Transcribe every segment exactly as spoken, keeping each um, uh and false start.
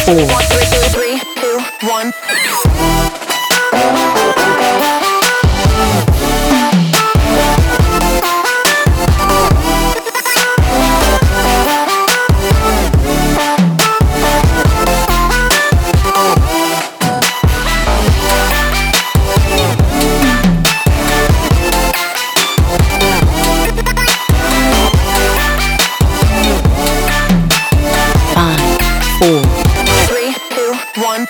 four, three, two, one. four, three, two, one.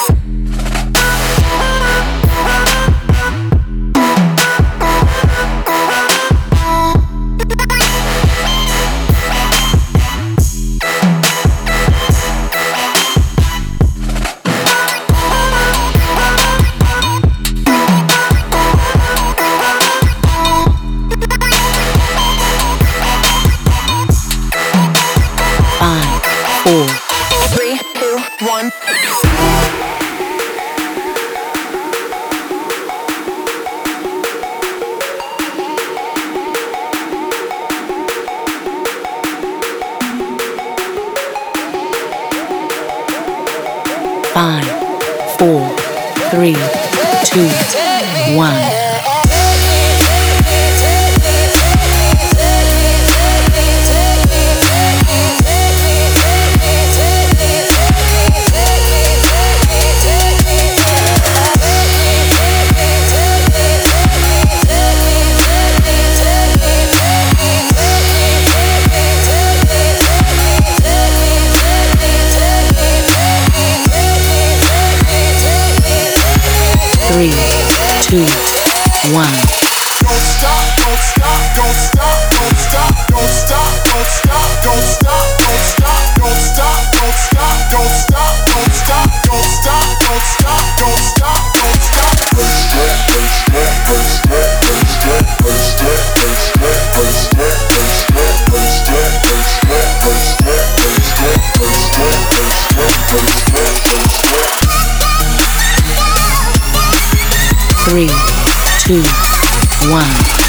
five, four, three, two, one. five, four, three, two, one. Three, two, one. Don't stop, don't stop, don't stop, don't stop, don't stop, don't stop, don't stop, don't stop, don't stop, don't stop, don't stop, don't stop, don't stop, don't stop, don't stop, don't stop. Three, two, one.